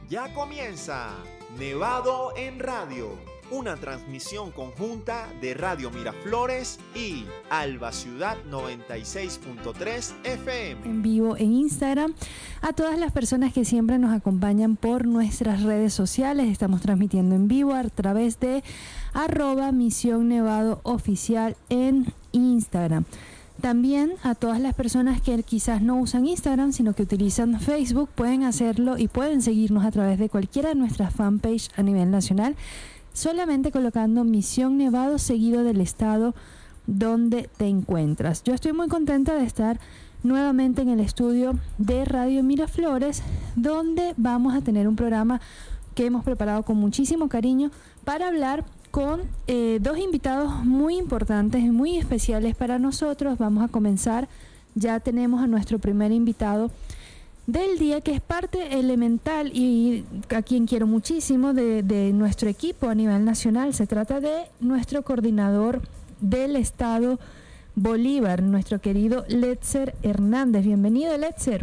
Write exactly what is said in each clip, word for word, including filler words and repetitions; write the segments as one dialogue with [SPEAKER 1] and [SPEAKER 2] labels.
[SPEAKER 1] Ya comienza Nevado en Radio, una transmisión conjunta de Radio Miraflores y Alba Ciudad noventa y seis punto tres F M.
[SPEAKER 2] En vivo en Instagram. A todas las personas que siempre nos acompañan por nuestras redes sociales, estamos transmitiendo en vivo a través de arroba Misión Nevado Oficial en Instagram. También a todas las personas que quizás no usan Instagram, sino que utilizan Facebook, pueden hacerlo y pueden seguirnos a través de cualquiera de nuestras fanpage a nivel nacional, solamente colocando Misión Nevado seguido del estado donde te encuentras. Yo estoy muy contenta de estar nuevamente en el estudio de Radio Miraflores, donde vamos a tener un programa que hemos preparado con muchísimo cariño para hablar con eh, dos invitados muy importantes y muy especiales para nosotros. Vamos a comenzar, ya tenemos a nuestro primer invitado del día, que es parte elemental y a quien quiero muchísimo de, de nuestro equipo a nivel nacional. Se trata de nuestro coordinador del estado Bolívar, nuestro querido Letzer Hernández. Bienvenido, Letzer.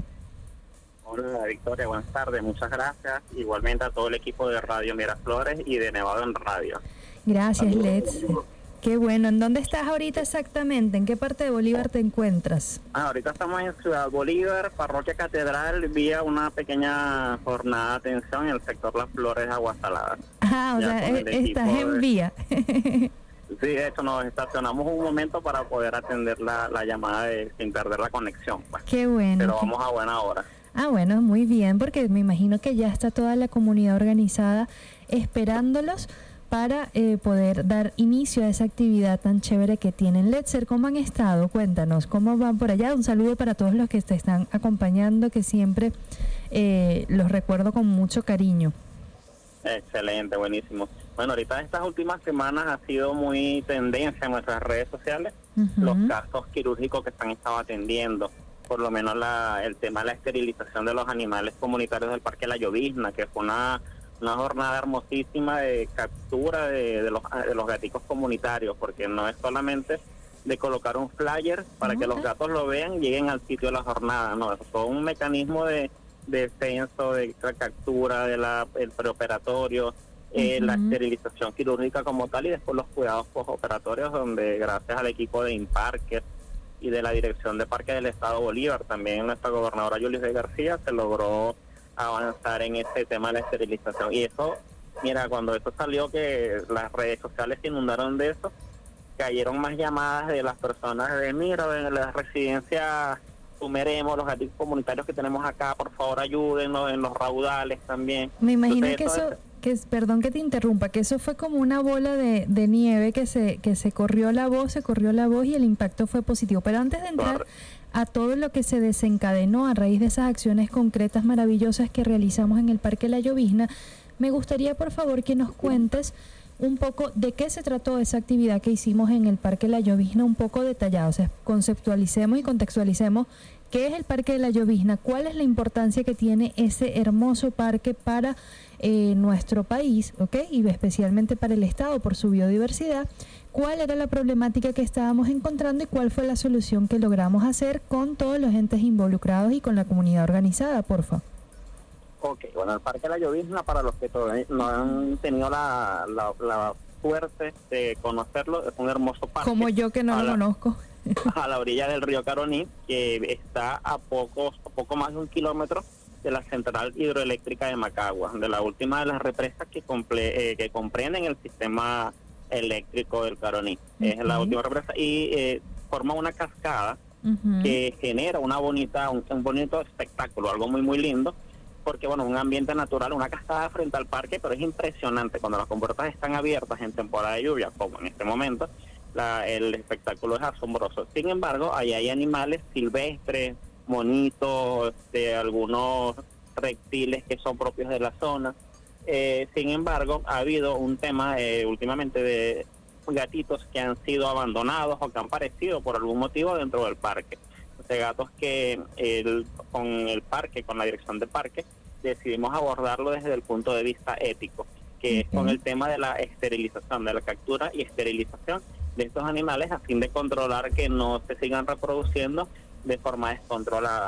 [SPEAKER 3] Hola, Victoria, buenas tardes, muchas gracias. Igualmente a todo el equipo de Radio Miraflores y de Nevado en Radio.
[SPEAKER 2] Gracias, Letzer. Qué bueno. ¿En dónde estás ahorita exactamente? ¿En qué parte de Bolívar te encuentras?
[SPEAKER 3] Ah, ahorita estamos en Ciudad Bolívar, Parroquia Catedral, vía una pequeña jornada de atención en el sector Las Flores, Aguas Saladas.
[SPEAKER 2] Ah, o
[SPEAKER 3] ya
[SPEAKER 2] sea, estás en
[SPEAKER 3] de...
[SPEAKER 2] vía.
[SPEAKER 3] Sí, de hecho nos estacionamos un momento para poder atender la, la llamada de, sin perder la conexión. Pues.
[SPEAKER 2] Qué bueno.
[SPEAKER 3] Pero vamos a buena hora.
[SPEAKER 2] Ah, bueno, muy bien, porque me imagino que ya está toda la comunidad organizada esperándolos para eh, poder dar inicio a esa actividad tan chévere que tienen. Letzer, ¿cómo han estado? Cuéntanos, ¿cómo van por allá? Un saludo para todos los que te están acompañando, que siempre eh, los recuerdo con mucho cariño.
[SPEAKER 3] Excelente, buenísimo. Bueno, ahorita estas últimas semanas ha sido muy tendencia en nuestras redes sociales, uh-huh. los casos quirúrgicos que se han estado atendiendo, por lo menos la, el tema de la esterilización de los animales comunitarios del Parque La Llovizna, que fue una, una jornada hermosísima de captura de, de, los, de los gaticos comunitarios, porque no es solamente de colocar un flyer para uh-huh. que los gatos lo vean y lleguen al sitio de la jornada, no, es todo un mecanismo de, de censo, de captura, de la, el preoperatorio, eh, uh-huh. la esterilización quirúrgica como tal y después los cuidados postoperatorios, donde gracias al equipo de Imparques y de la Dirección de Parques del Estado Bolívar, también nuestra gobernadora Yulis de García, se logró avanzar en este tema de la esterilización. Y eso, mira, cuando eso salió, que las redes sociales se inundaron de eso, cayeron más llamadas de las personas de, mira, en la residencia Sumeremos, los gatos comunitarios que tenemos acá, por favor ayúdennos en los raudales también.
[SPEAKER 2] Me imagino Entonces, que eso...
[SPEAKER 3] eso
[SPEAKER 2] que es, perdón que te interrumpa, que eso fue como una bola de, de nieve que se que se corrió la voz, se corrió la voz y el impacto fue positivo. Pero antes de entrar Corre. a todo lo que se desencadenó a raíz de esas acciones concretas maravillosas que realizamos en el Parque La Llovizna, me gustaría por favor que nos cuentes un poco de qué se trató esa actividad que hicimos en el Parque La Llovizna, un poco detallado, o sea, conceptualicemos y contextualicemos qué es el Parque de La Llovizna, cuál es la importancia que tiene ese hermoso parque para eh, nuestro país, ¿ok? Y especialmente para el estado por su biodiversidad, cuál era la problemática que estábamos encontrando y cuál fue la solución que logramos hacer con todos los entes involucrados y con la comunidad organizada, porfa.
[SPEAKER 3] Ok, bueno, el Parque La Llovizna, para los que todavía no han tenido la, la, la suerte de conocerlo, es un hermoso parque.
[SPEAKER 2] Como yo que no lo conozco.
[SPEAKER 3] A la orilla del río Caroní, que está a pocos, a poco más de un kilómetro de la central hidroeléctrica de Macagua, de la última de las represas que, comple, eh, que comprenden el sistema eléctrico del Caroní. Uh-huh. Es la última represa y eh, forma una cascada uh-huh. que genera una bonita, un, un bonito espectáculo, algo muy muy lindo, porque bueno, un ambiente natural, una cascada frente al parque, pero es impresionante cuando las compuertas están abiertas en temporada de lluvia, como en este momento. La, el espectáculo es asombroso. Sin embargo, ahí hay animales silvestres, monitos, de algunos reptiles que son propios de la zona. Eh, sin embargo, ha habido un tema eh, últimamente de gatitos que han sido abandonados o que han aparecido por algún motivo dentro del parque. De gatos que el, con el parque, con la dirección de parque, decidimos abordarlo desde el punto de vista ético, que okay. es con el tema de la esterilización, de la captura y esterilización de estos animales a fin de controlar que no se sigan reproduciendo de forma descontrolada.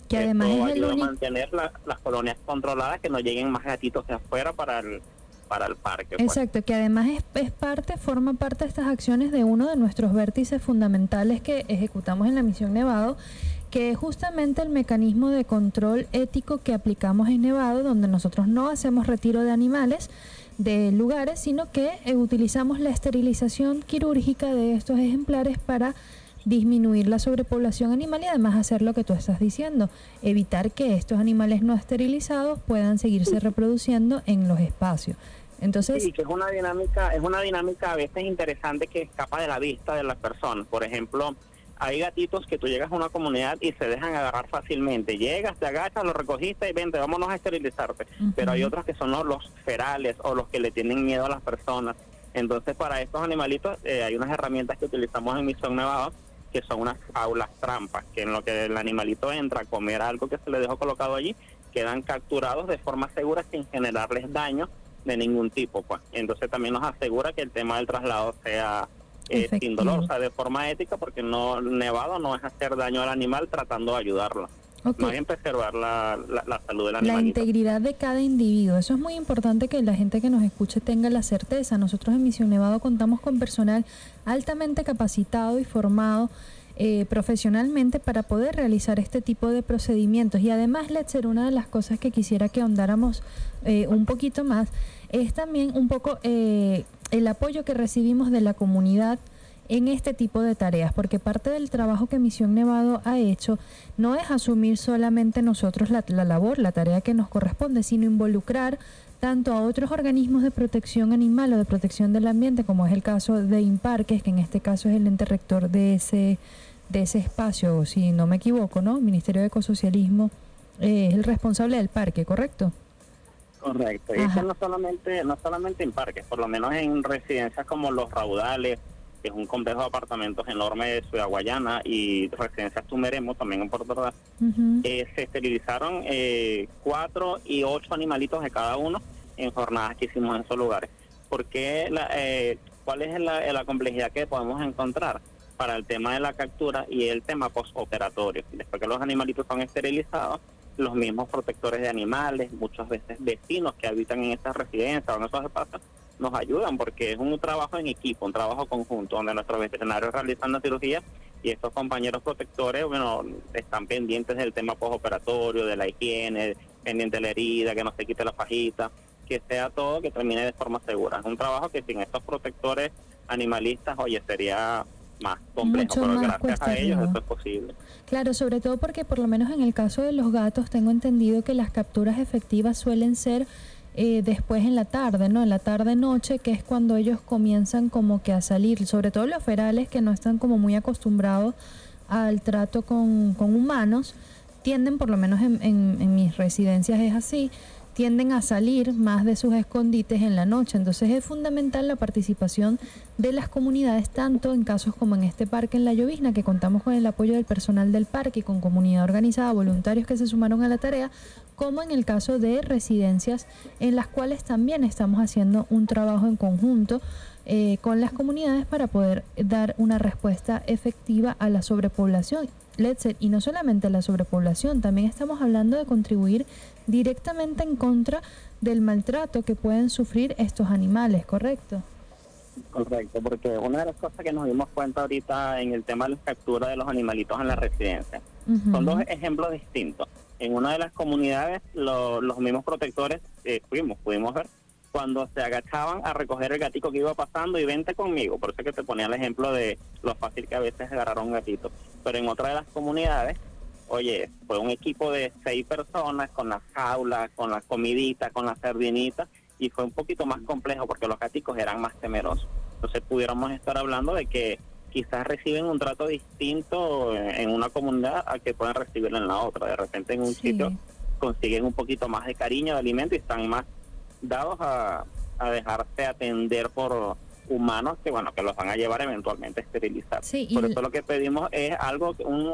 [SPEAKER 2] Que además
[SPEAKER 3] Esto
[SPEAKER 2] es el
[SPEAKER 3] ayuda
[SPEAKER 2] único...
[SPEAKER 3] a mantener la, las colonias controladas, que no lleguen más gatitos de afuera para el, para el parque. Pues.
[SPEAKER 2] Exacto, que además es, es parte, forma parte de estas acciones de uno de nuestros vértices fundamentales que ejecutamos en la Misión Nevado, que es justamente el mecanismo de control ético que aplicamos en Nevado, donde nosotros no hacemos retiro de animales de lugares, sino que eh, utilizamos la esterilización quirúrgica de estos ejemplares para disminuir la sobrepoblación animal y además hacer lo que tú estás diciendo, evitar que estos animales no esterilizados puedan seguirse reproduciendo en los espacios. Entonces,
[SPEAKER 3] sí, que es una dinámica, es una dinámica a veces interesante que escapa de la vista de las personas. Por ejemplo, hay gatitos que tú llegas a una comunidad y se dejan agarrar fácilmente. Llegas, te agachas, lo recogiste y vente, vámonos a esterilizarte. Uh-huh. Pero hay otros que son los, los ferales o los que le tienen miedo a las personas. Entonces, para estos animalitos eh, hay unas herramientas que utilizamos en Misión Nevado, que son unas jaulas trampas, que en lo que el animalito entra a comer algo que se le dejó colocado allí, quedan capturados de forma segura sin generarles daño de ningún tipo, pues. Entonces también nos asegura que el tema del traslado sea eh, sin dolor, o sea, de forma ética, porque no Nevado no es hacer daño al animal tratando de ayudarlo. Okay. Más bien preservar la, la, la salud del animal.
[SPEAKER 2] La integridad de cada individuo. Eso es muy importante que la gente que nos escuche tenga la certeza. Nosotros en Misión Nevado contamos con personal altamente capacitado y formado eh, profesionalmente para poder realizar este tipo de procedimientos. Y además, Letzer, una de las cosas que quisiera que ahondáramos eh, un poquito más es también un poco eh, el apoyo que recibimos de la comunidad en este tipo de tareas, porque parte del trabajo que Misión Nevado ha hecho no es asumir solamente nosotros la, la labor, la tarea que nos corresponde, sino involucrar tanto a otros organismos de protección animal o de protección del ambiente, como es el caso de INPARQUES, que en este caso es el ente rector de ese, de ese espacio, si no me equivoco, ¿no? Ministerio de Ecosocialismo eh, es el responsable del parque, ¿correcto?
[SPEAKER 3] Correcto, y eso no solamente, no solamente en parques, por lo menos en residencias como Los Raudales, que es un complejo de apartamentos enorme de Ciudad Guayana, y residencias Tumeremo, también en Puerto Ordaz, uh-huh. eh, se esterilizaron eh, cuatro y ocho animalitos de cada uno en jornadas que hicimos en esos lugares. Porque la, eh, ¿cuál es la, la complejidad que podemos encontrar para el tema de la captura y el tema postoperatorio? Después que los animalitos son esterilizados, los mismos protectores de animales, muchas veces vecinos que habitan en estas residencias o en esos espacios, nos ayudan, porque es un trabajo en equipo, un trabajo conjunto, donde nuestros veterinarios realizan la cirugía y estos compañeros protectores, bueno, están pendientes del tema postoperatorio, de la higiene, pendiente de la herida, que no se quite la fajita, que sea todo, que termine de forma segura. Es un trabajo que sin estos protectores animalistas, oye, sería más complejo,
[SPEAKER 2] mucho
[SPEAKER 3] pero
[SPEAKER 2] más
[SPEAKER 3] gracias a ellos
[SPEAKER 2] arriba.
[SPEAKER 3] esto es posible.
[SPEAKER 2] Claro, sobre todo porque por lo menos en el caso de los gatos tengo entendido que las capturas efectivas suelen ser eh, después en la tarde, ¿no? En la tarde-noche, que es cuando ellos comienzan como que a salir, sobre todo los ferales que no están como muy acostumbrados al trato con, con humanos, tienden, por lo menos en, en, en mis residencias es así, tienden a salir más de sus escondites en la noche. Entonces es fundamental la participación de las comunidades, tanto en casos como en este parque en La Llovizna, que contamos con el apoyo del personal del parque y con comunidad organizada, voluntarios que se sumaron a la tarea, como en el caso de residencias en las cuales también estamos haciendo un trabajo en conjunto eh, con las comunidades para poder dar una respuesta efectiva a la sobrepoblación. Letzer, y no solamente la sobrepoblación, también estamos hablando de contribuir directamente en contra del maltrato que pueden sufrir estos animales, ¿correcto?
[SPEAKER 3] Correcto, porque una de las cosas que nos dimos cuenta ahorita en el tema de la captura de los animalitos en la residencia, uh-huh. son dos ejemplos distintos. En una de las comunidades, lo, los mismos protectores, eh, fuimos, pudimos ver, cuando se agachaban a recoger el gatico que iba pasando y vente conmigo, por eso que te ponía el ejemplo de lo fácil que a veces agarrar un gatito. Pero en otra de las comunidades, oye, fue un equipo de seis personas con las jaulas, con las comiditas, con las sardinitas, y fue un poquito más complejo porque los gaticos eran más temerosos. Entonces pudiéramos estar hablando de que quizás reciben un trato distinto en una comunidad a que pueden recibirlo en la otra. De repente en un sí. sitio consiguen un poquito más de cariño, de alimento, y están más dados a, a dejarse atender por humanos que bueno que los van a llevar eventualmente a esterilizar. Sí, por eso lo que pedimos es algo, un,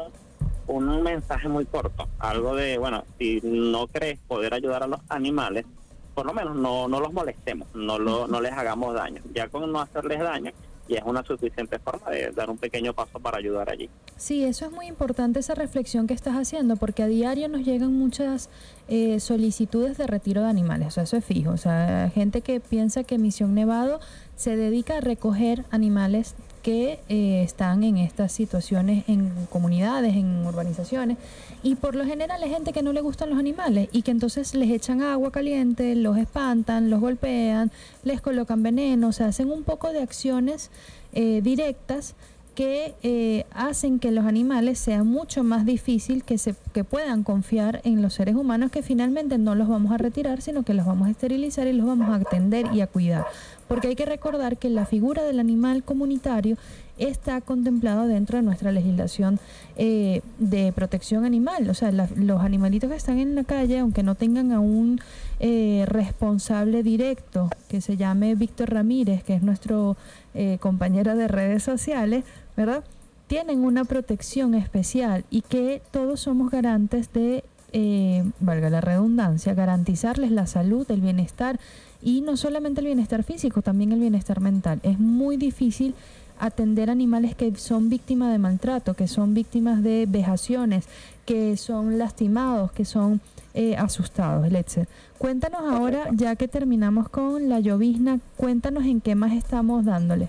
[SPEAKER 3] un mensaje muy corto, algo de, bueno, si no crees poder ayudar a los animales, por lo menos no, no los molestemos, no, lo, no les hagamos daño. Ya con no hacerles daño, y es una suficiente forma de dar un pequeño paso para ayudar allí.
[SPEAKER 2] Sí, eso es muy importante, esa reflexión que estás haciendo, porque a diario nos llegan muchas eh, solicitudes de retiro de animales, o sea, eso es fijo, o sea, gente que piensa que Misión Nevado se dedica a recoger animales que eh, están en estas situaciones en comunidades, en urbanizaciones, y por lo general es gente que no le gustan los animales y que entonces les echan agua caliente, los espantan, los golpean, les colocan veneno, o sea, hacen un poco de acciones eh, directas que eh, hacen que los animales sea mucho más difícil que se que puedan confiar en los seres humanos, que finalmente no los vamos a retirar, sino que los vamos a esterilizar y los vamos a atender y a cuidar. Porque hay que recordar que la figura del animal comunitario está contemplado dentro de nuestra legislación eh, de protección animal. O sea, la, los animalitos que están en la calle, aunque no tengan a un eh, responsable directo que se llame Víctor Ramírez, que es nuestro eh, compañero de redes sociales, ¿verdad?, tienen una protección especial y que todos somos garantes de, eh, valga la redundancia, garantizarles la salud, el bienestar, y no solamente el bienestar físico, también el bienestar mental. Es muy difícil atender animales que son víctimas de maltrato, que son víctimas de vejaciones, que son lastimados, que son eh, asustados, etcétera. Cuéntanos ahora, ya que terminamos con la llovizna, cuéntanos en qué más estamos dándole.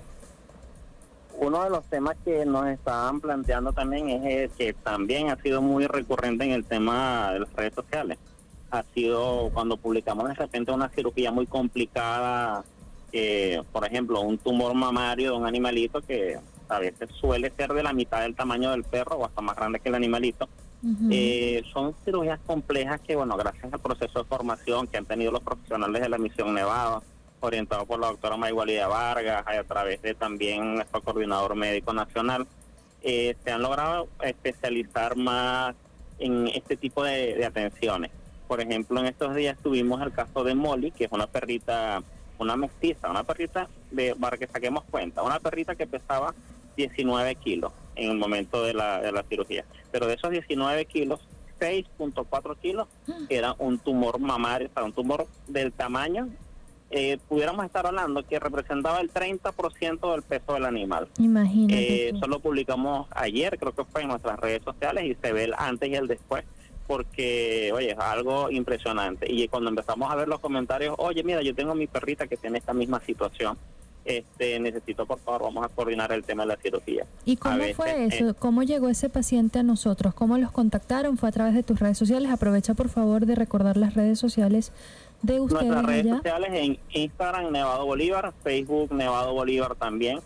[SPEAKER 3] Uno de los temas que nos estaban planteando también es el que también ha sido muy recurrente en el tema de las redes sociales. Ha sido cuando publicamos de repente una cirugía muy complicada, eh, por ejemplo, un tumor mamario de un animalito que a veces suele ser de la mitad del tamaño del perro o hasta más grande que el animalito. Uh-huh. Eh, son cirugías complejas que, bueno, gracias al proceso de formación que han tenido los profesionales de la Misión Nevado, orientado por la doctora Maygualida Vargas, y a través de también nuestro coordinador médico nacional, eh, se han logrado especializar más en este tipo de, de atenciones. Por ejemplo, en estos días tuvimos el caso de Molly, que es una perrita, una mestiza, una perrita, de, para que saquemos cuenta, una perrita que pesaba diecinueve kilos en el momento de la, de la cirugía. Pero de esos diecinueve kilos, seis punto cuatro kilos era un tumor mamario, o sea, un tumor del tamaño, eh, pudiéramos estar hablando que representaba el treinta por ciento del peso del animal.
[SPEAKER 2] Imagínate.
[SPEAKER 3] Eh, eso lo publicamos ayer, creo que fue en nuestras redes sociales, y se ve el antes y el después, porque, oye, es algo impresionante. Y cuando empezamos a ver los comentarios, oye, mira, yo tengo mi perrita que tiene esta misma situación, este necesito, por favor, vamos a coordinar el tema de la cirugía.
[SPEAKER 2] ¿Y cómo veces, fue eso? Eh, ¿Cómo llegó ese paciente a nosotros? ¿Cómo los contactaron? ¿Fue a través de tus redes sociales? Aprovecha, por favor, de recordar las redes sociales de ustedes.
[SPEAKER 3] Nuestras redes
[SPEAKER 2] allá.
[SPEAKER 3] sociales en Instagram, Nevado Bolívar, Facebook, Nevado Bolívar también.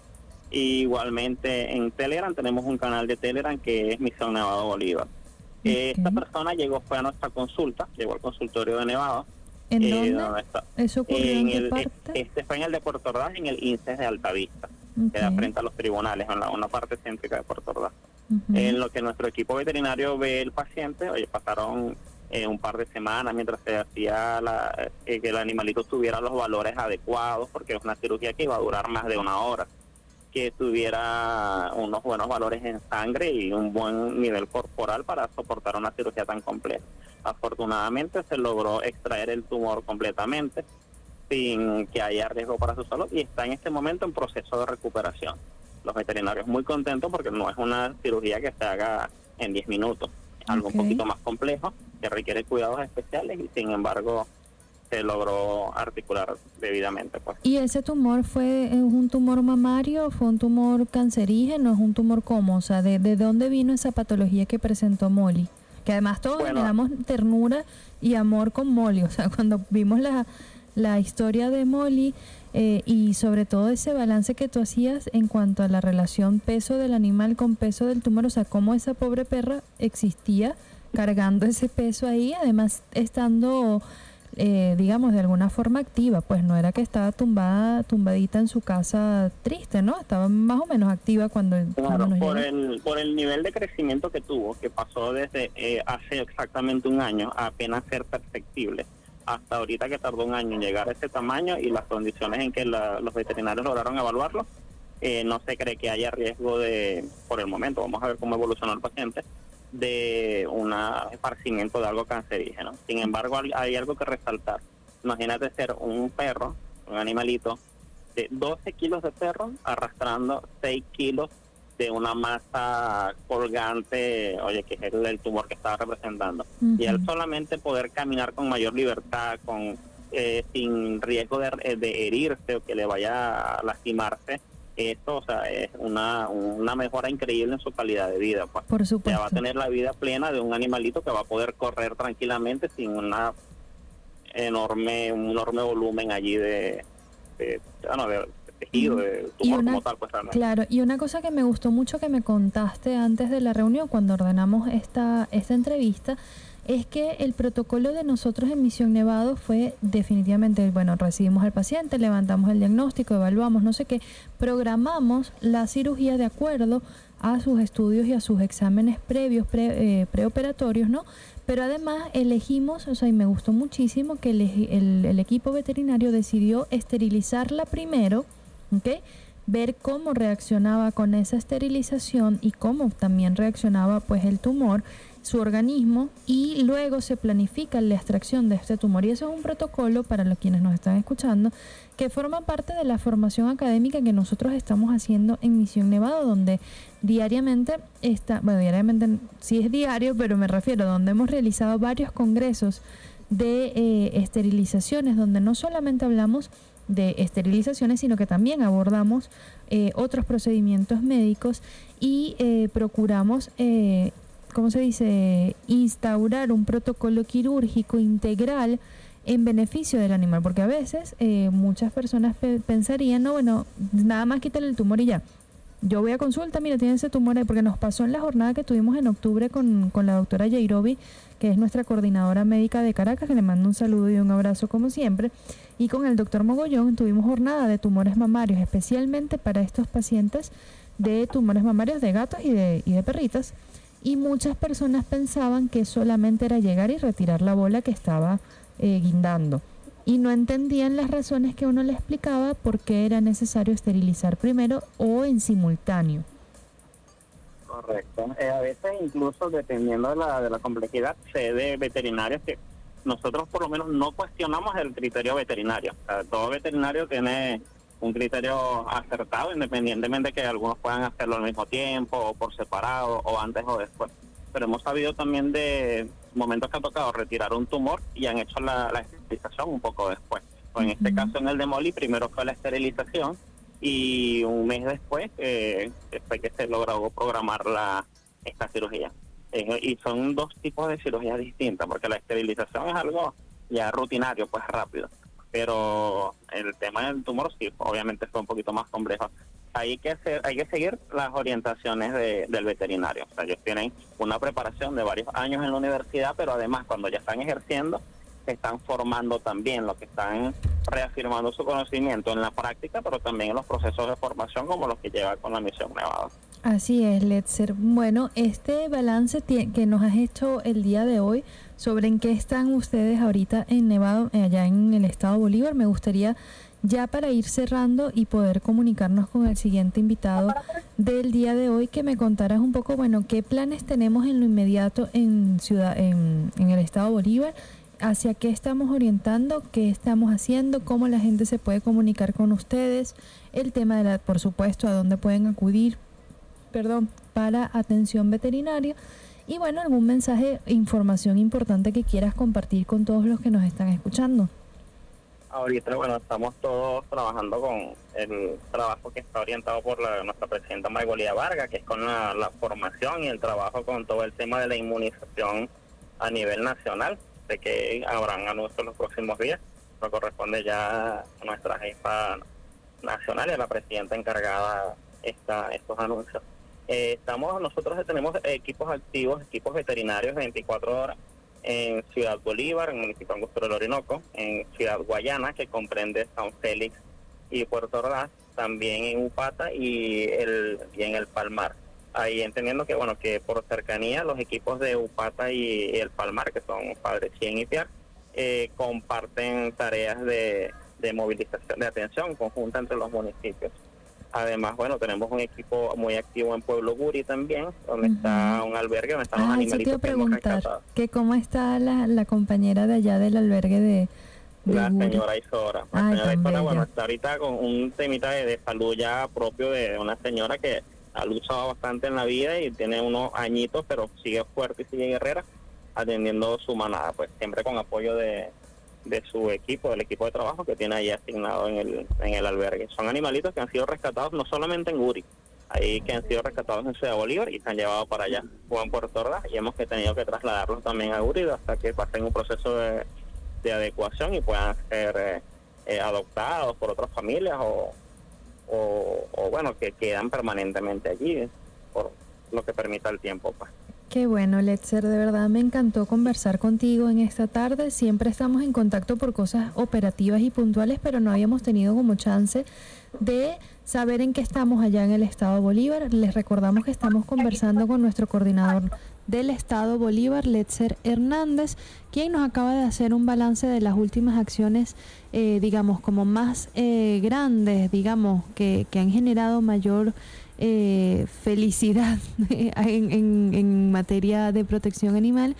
[SPEAKER 3] Y igualmente en Telegram, tenemos un canal de Telegram que es Misión Nevado Bolívar. Okay. Eh, esta persona llegó, fue a nuestra consulta, llegó al consultorio de Nevado.
[SPEAKER 2] ¿En
[SPEAKER 3] eh,
[SPEAKER 2] dónde?
[SPEAKER 3] ¿dónde está?
[SPEAKER 2] ¿Eso ocurrió en,
[SPEAKER 3] en
[SPEAKER 2] qué
[SPEAKER 3] el,
[SPEAKER 2] parte?
[SPEAKER 3] Este fue en el de Puerto Ordaz, en el I N S E S de Altavista,
[SPEAKER 2] okay.
[SPEAKER 3] que da frente a los tribunales, en la, una parte céntrica de Puerto Ordaz.
[SPEAKER 2] Uh-huh.
[SPEAKER 3] En lo que nuestro equipo veterinario ve el paciente, oye, pasaron eh, un par de semanas mientras se hacía la, eh, que el animalito tuviera los valores adecuados, porque es una cirugía que iba a durar más de una hora, que tuviera unos buenos valores en sangre y un buen nivel corporal para soportar una cirugía tan compleja. Afortunadamente se logró extraer el tumor completamente sin que haya riesgo para su salud y está en este momento en proceso de recuperación. Los veterinarios muy contentos porque no es una cirugía que se haga en diez minutos, es algo okay. un poquito más complejo, que requiere cuidados especiales y sin embargo se logró articular debidamente. Pues.
[SPEAKER 2] ¿Y ese tumor fue un tumor mamario, fue un tumor cancerígeno, es un tumor cómo? O sea, ¿de, de dónde vino esa patología que presentó Molly? Que además todos bueno, generamos ternura y amor con Molly. O sea, cuando vimos la, la historia de Molly eh, y sobre todo ese balance que tú hacías en cuanto a la relación peso del animal con peso del tumor, o sea, cómo esa pobre perra existía cargando ese peso ahí, además estando... Eh, digamos, de alguna forma activa, pues no era que estaba tumbada, tumbadita en su casa triste, ¿no? Estaba más o menos activa cuando...
[SPEAKER 3] Claro,
[SPEAKER 2] cuando nos
[SPEAKER 3] por
[SPEAKER 2] llegó.
[SPEAKER 3] el, por el nivel de crecimiento que tuvo, que pasó desde eh, hace exactamente un año a apenas ser perceptible, hasta ahorita que tardó un año en llegar a ese tamaño y las condiciones en que la, los veterinarios lograron evaluarlo, eh, no se cree que haya riesgo de, por el momento, vamos a ver cómo evoluciona el paciente, de un esparcimiento de algo cancerígeno. Sin embargo, hay algo que resaltar. Imagínate ser un perro, un animalito de doce kilos de perro arrastrando seis kilos de una masa colgante, oye, que es el, el tumor que estaba representando. Uh-huh. Y él solamente poder caminar con mayor libertad, con eh, sin riesgo de, de herirse o que le vaya a lastimarse, esto, o sea, es una, una mejora increíble en su calidad de vida. Pues.
[SPEAKER 2] Por supuesto.
[SPEAKER 3] Ya va a tener la vida plena de un animalito que va a poder correr tranquilamente sin una enorme, un enorme volumen allí de, de, bueno, de tejido, de tumor
[SPEAKER 2] una,
[SPEAKER 3] como tal. Pues,
[SPEAKER 2] claro, y una cosa que me gustó mucho que me contaste antes de la reunión, cuando ordenamos esta, esta entrevista, es que el protocolo de nosotros en Misión Nevado fue definitivamente, bueno, recibimos al paciente, levantamos el diagnóstico, evaluamos, no sé qué, programamos la cirugía de acuerdo a sus estudios y a sus exámenes previos, pre, eh, preoperatorios, ¿no? Pero además elegimos, o sea, y me gustó muchísimo que el, el, el equipo veterinario decidió esterilizarla primero, ¿ok? Ver cómo reaccionaba con esa esterilización y cómo también reaccionaba pues el tumor, su organismo, y luego se planifica la extracción de este tumor. Y eso es un protocolo, para los quienes nos están escuchando, que forma parte de la formación académica que nosotros estamos haciendo en Misión Nevado, donde diariamente está, bueno, diariamente sí es diario, pero me refiero a donde hemos realizado varios congresos de eh, esterilizaciones, donde no solamente hablamos de esterilizaciones, sino que también abordamos eh, otros procedimientos médicos y eh, procuramos, eh, ¿cómo se dice?, instaurar un protocolo quirúrgico integral en beneficio del animal, porque a veces eh, muchas personas pe- pensarían, no, bueno, nada más quítale el tumor y ya. Yo voy a consulta, mira, tiene ese tumor ahí, porque nos pasó en la jornada que tuvimos en octubre con, con la doctora Yairobi, que es nuestra coordinadora médica de Caracas, que le mando un saludo y un abrazo como siempre, y con el doctor Mogollón tuvimos jornada de tumores mamarios, especialmente para estos pacientes de tumores mamarios de gatos y de, y de perritas, y muchas personas pensaban que solamente era llegar y retirar la bola que estaba eh, guindando, y no entendían las razones que uno le explicaba por qué era necesario esterilizar primero o en simultáneo.
[SPEAKER 3] Correcto. Eh, a veces incluso dependiendo de la, de la complejidad, sé de veterinarios que nosotros por lo menos no cuestionamos el criterio veterinario. O sea, todo veterinario tiene un criterio acertado, independientemente de que algunos puedan hacerlo al mismo tiempo o por separado o antes o después. Pero hemos sabido también de momentos que ha tocado retirar un tumor y han hecho la, la esterilización un poco después. O en uh-huh. este caso, en el de Molly, primero fue la esterilización y un mes después eh, fue que se logró programar la esta cirugía. Eh, y son dos tipos de cirugías distintas, porque la esterilización es algo ya rutinario, pues rápido. Pero el tema del tumor sí, obviamente fue un poquito más complejo. Hay que hacer, hay que seguir las orientaciones de, del veterinario. O sea, ellos tienen una preparación de varios años en la universidad, pero además cuando ya están ejerciendo, se están formando también, lo que están reafirmando su conocimiento en la práctica, pero también en los procesos de formación como los que lleva con la Misión Nevado.
[SPEAKER 2] Así es, Letzer. Bueno, este balance t- que nos has hecho el día de hoy sobre en qué están ustedes ahorita en Nevado, allá en el estado Bolívar, me gustaría ya para ir cerrando y poder comunicarnos con el siguiente invitado del día de hoy, que me contaras un poco, bueno, qué planes tenemos en lo inmediato en ciudad, en, en el estado Bolívar, hacia qué estamos orientando, qué estamos haciendo, cómo la gente se puede comunicar con ustedes, el tema de la, por supuesto, a dónde pueden acudir, perdón, para atención veterinaria, y bueno, algún mensaje, información importante que quieras compartir con todos los que nos están escuchando.
[SPEAKER 3] Ahorita, bueno, estamos todos trabajando con el trabajo que está orientado por la, nuestra presidenta Maigolía Vargas, que es con la, la formación y el trabajo con todo el tema de la inmunización a nivel nacional, de que habrán anuncios los próximos días. Nos corresponde ya a nuestra jefa nacional y a la presidenta encargada esta, estos anuncios. Eh, estamos, nosotros tenemos equipos activos, equipos veterinarios veinticuatro horas en Ciudad Bolívar, en el municipio Angostura del Orinoco, en Ciudad Guayana, que comprende San Félix y Puerto Ordaz, también en Upata y, el, y en el Palmar. Ahí entendiendo que, bueno, que por cercanía los equipos de Upata y, y el Palmar, que son Padre Chien y Piar, eh, comparten tareas de, de movilización, de atención conjunta entre los municipios. Además, bueno, tenemos un equipo muy activo en Pueblo Guri también, donde uh-huh. está un albergue, donde están
[SPEAKER 2] ah,
[SPEAKER 3] los animalitos
[SPEAKER 2] sí te iba a preguntar,
[SPEAKER 3] que
[SPEAKER 2] que cómo está la, la compañera de allá del albergue de,
[SPEAKER 3] La
[SPEAKER 2] Guri.
[SPEAKER 3] señora Isora. La
[SPEAKER 2] Ay,
[SPEAKER 3] señora
[SPEAKER 2] tan
[SPEAKER 3] Isora,
[SPEAKER 2] bella.
[SPEAKER 3] bueno, está ahorita con un temita de, de salud ya propio de una señora que ha luchado bastante en la vida y tiene unos añitos, pero sigue fuerte y sigue guerrera, atendiendo su manada, pues siempre con apoyo de, de su equipo, del equipo de trabajo que tiene ahí asignado en el, en el albergue. Son animalitos que han sido rescatados no solamente en Guri, ahí que han sido rescatados en Ciudad Bolívar y se han llevado para allá, o en Puerto Ordaz, y hemos que tenido que trasladarlos también a Guri hasta que pasen un proceso de, de adecuación y puedan ser eh, eh, adoptados por otras familias o, o, o, bueno, que quedan permanentemente allí por lo que permita el tiempo, pues.
[SPEAKER 2] Qué bueno, Letzer, de verdad me encantó conversar contigo en esta tarde. Siempre estamos en contacto por cosas operativas y puntuales, pero no habíamos tenido como chance de saber en qué estamos allá en el Estado Bolívar. Les recordamos que estamos conversando con nuestro coordinador del Estado Bolívar, Letzer Hernández, quien nos acaba de hacer un balance de las últimas acciones, eh, digamos, como más eh, grandes, digamos, que, que han generado mayor eh, felicidad en, en, en materia de protección animal,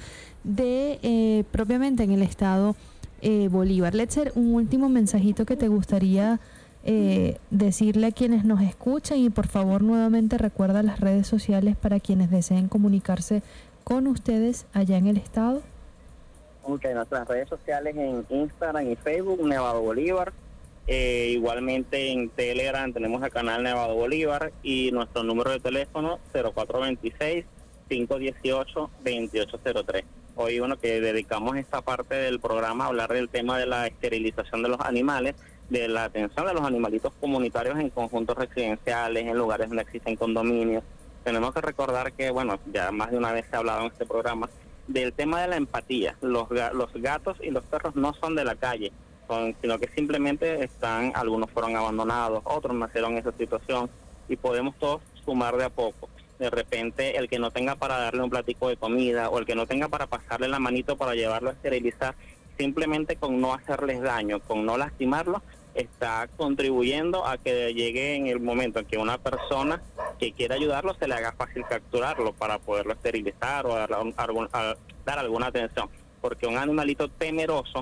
[SPEAKER 2] de eh, propiamente en el Estado eh, Bolívar. Letzer, un último mensajito que te gustaría Eh, decirle a quienes nos escuchan, y por favor nuevamente recuerda las redes sociales para quienes deseen comunicarse con ustedes allá en el estado.
[SPEAKER 3] Ok, nuestras redes sociales en Instagram y Facebook, Nevado Bolívar, eh, igualmente en Telegram tenemos el canal Nevado Bolívar y nuestro número de teléfono cero cuatro dos seis, cinco uno ocho, dos ocho cero tres. Hoy, bueno, que dedicamos esta parte del programa a hablar del tema de la esterilización de los animales, de la atención de los animalitos comunitarios en conjuntos residenciales, en lugares donde existen condominios. Tenemos que recordar que, bueno, ya más de una vez se ha hablado en este programa del tema de la empatía. Los, los gatos y los perros no son de la calle, son, sino que simplemente están, algunos fueron abandonados, otros nacieron en esa situación y podemos todos sumar de a poco. De repente, el que no tenga para darle un platico de comida o el que no tenga para pasarle la manito para llevarlo a esterilizar, simplemente con no hacerles daño, con no lastimarlos, está contribuyendo a que llegue en el momento en que una persona que quiera ayudarlo se le haga fácil capturarlo para poderlo esterilizar o dar, algún, a, dar alguna atención, porque un animalito temeroso,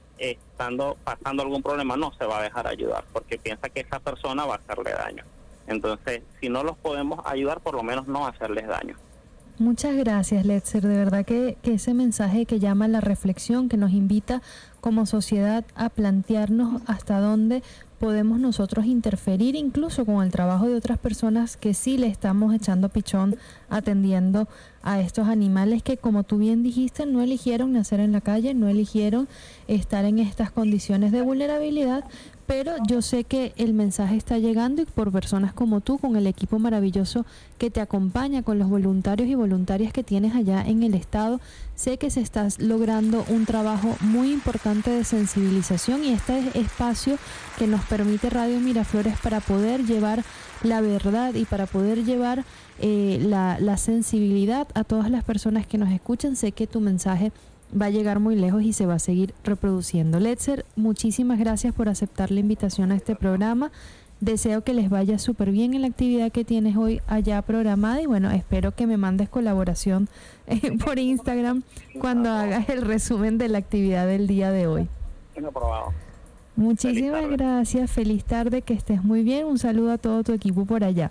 [SPEAKER 3] estando pasando algún problema, no se va a dejar ayudar porque piensa que esa persona va a hacerle daño. Entonces, si no los podemos ayudar, por lo menos no hacerles daño.
[SPEAKER 2] Muchas gracias, Letzer. De verdad que, que ese mensaje que llama a la reflexión, que nos invita como sociedad a plantearnos hasta dónde podemos nosotros interferir, incluso con el trabajo de otras personas que sí le estamos echando pichón atendiendo a estos animales que, como tú bien dijiste, no eligieron nacer en la calle, no eligieron estar en estas condiciones de vulnerabilidad, pero yo sé que el mensaje está llegando y por personas como tú, con el equipo maravilloso que te acompaña, con los voluntarios y voluntarias que tienes allá en el estado, sé que se está logrando un trabajo muy importante de sensibilización y este espacio que nos permite Radio Miraflores para poder llevar la verdad y para poder llevar eh, la, la sensibilidad a todas las personas que nos escuchan. Sé que tu mensaje va a llegar muy lejos y se va a seguir reproduciendo. Letzer, muchísimas gracias por aceptar la invitación a este programa. Deseo que les vaya súper bien en la actividad que tienes hoy allá programada y bueno, espero que me mandes colaboración eh, por Instagram cuando hagas el resumen de la actividad del día de hoy.
[SPEAKER 3] Aprobado.
[SPEAKER 2] Muchísimas
[SPEAKER 3] Feliz
[SPEAKER 2] gracias, feliz tarde, que estés muy bien. Un saludo a todo tu equipo por allá.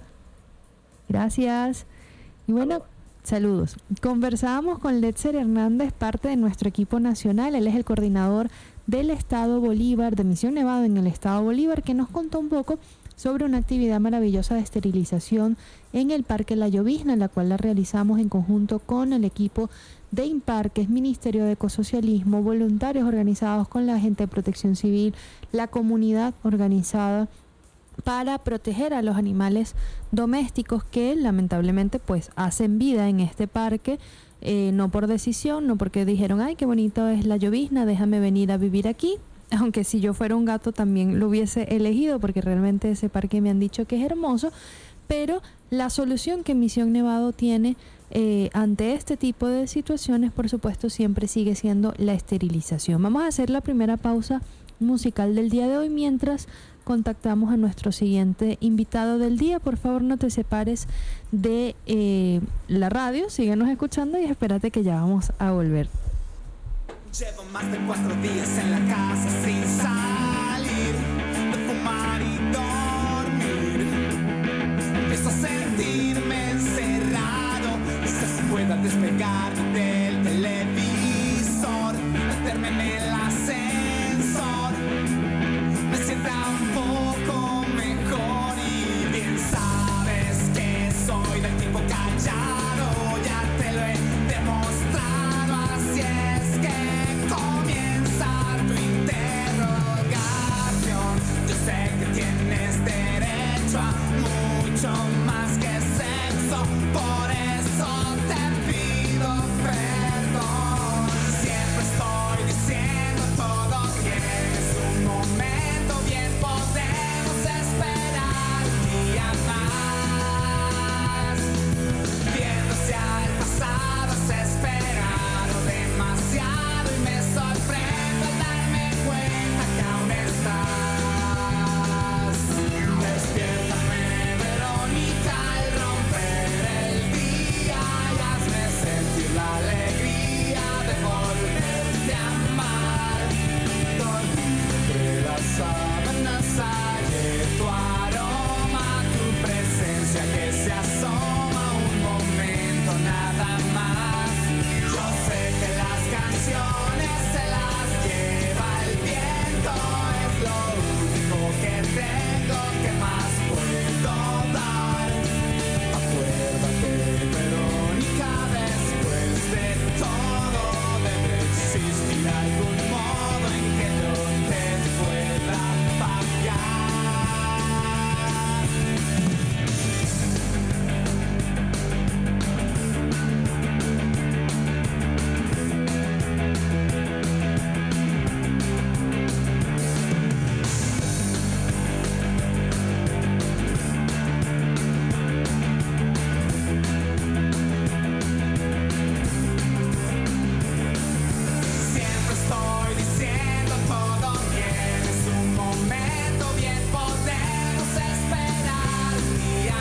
[SPEAKER 2] Gracias. Y bueno, saludos. Conversábamos con Letzer Hernández, parte de nuestro equipo nacional. Él es el coordinador del Estado Bolívar, de Misión Nevado en el Estado Bolívar, que nos contó un poco sobre una actividad maravillosa de esterilización en el Parque La Llovizna, la cual la realizamos en conjunto con el equipo de Imparques, Ministerio de Ecosocialismo, voluntarios organizados con la gente de Protección Civil, la comunidad organizada para proteger a los animales domésticos que lamentablemente pues hacen vida en este parque, eh, no por decisión, no porque dijeron, ay, qué bonito es La Llovizna, déjame venir a vivir aquí, aunque si yo fuera un gato también lo hubiese elegido porque realmente ese parque me han dicho que es hermoso, pero la solución que Misión Nevado tiene eh, ante este tipo de situaciones, por supuesto, siempre sigue siendo la esterilización. Vamos a hacer la primera pausa musical del día de hoy mientras contactamos a nuestro siguiente invitado del día. Por favor, no te separes de eh, la radio, síguenos escuchando y espérate que ya vamos a volver.
[SPEAKER 4] Llevo más de cuatro días en la casa sin salir, de fumar y dormir. Empiezo a sentirme encerrado, quizás pueda despegar del televisor, meterme en el ascensor, me sienta un poco mejor y bien sabes que soy del tipo callado, ya te lo he demostrado, así es que comienza tu interrogación. Yo sé que tienes derecho a mucho más que sexo, por eso te pido perdón. Siempre estoy diciendo todo bien, es un momento bien, podemos esperar un día más. Viendo hacia el pasado has esperado demasiado y me sorprendo al darme cuenta que aún estás. Despiértame, Verónica, al romper el día y hazme sentir la alegría de volverte a amar. Dormir entre las sábanas hallé tu aroma, tu presencia que se asoma un momento nada más. Yo sé que las canciones se las lleva el viento, es lo único que tengo, que más puedo dar. Acuérdate, Verónica, después de todo debe existir algún modo en que yo te pueda pagar. Siempre estoy diciendo todo bien, es un momento bien, podemos esperar un día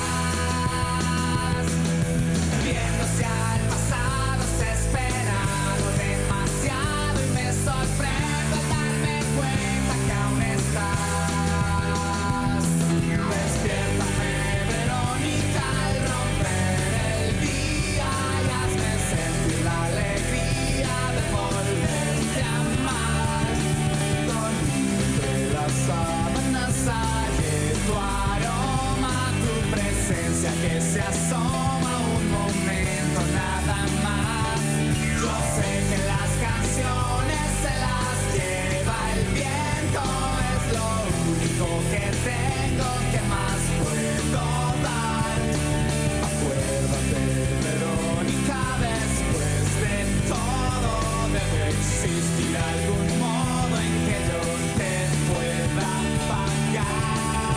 [SPEAKER 4] más. Viendo hacia el pasado has esperado demasiado y me sorprendo al darme cuenta que aún estás. Despiértame, Verónica, al romper el día y hazme sentir la alegría de volverte a amar. Dormir entre las sábanas hallé tu aroma, tu presencia que se asoma un momento nada más. Yo sé que las canciones se las lleva el viento, es lo único que tengo, que más puedo dar. Acuérdate, Verónica, después de todo debe existir algún modo en que yo te pueda pagar.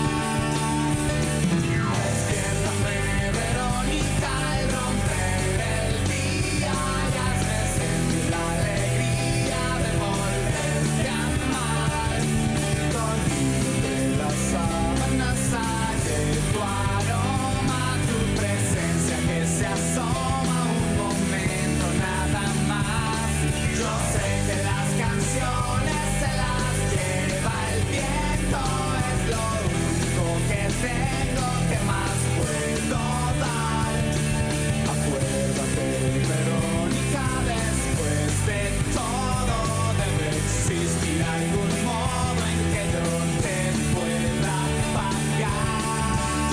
[SPEAKER 4] Despiértame, Verónica, al romper el día y hazme sentir la alegría de volverte a amar. Dormir entre las sábanas hallé tu aroma, tu presencia que se asoma un momento nada más. Yo sé que las canciones se las lleva el viento, es lo único que tengo, que más puedo dar. Acuérdate, Verónica, después de todo debe existir algún modo en que yo te pueda pagar.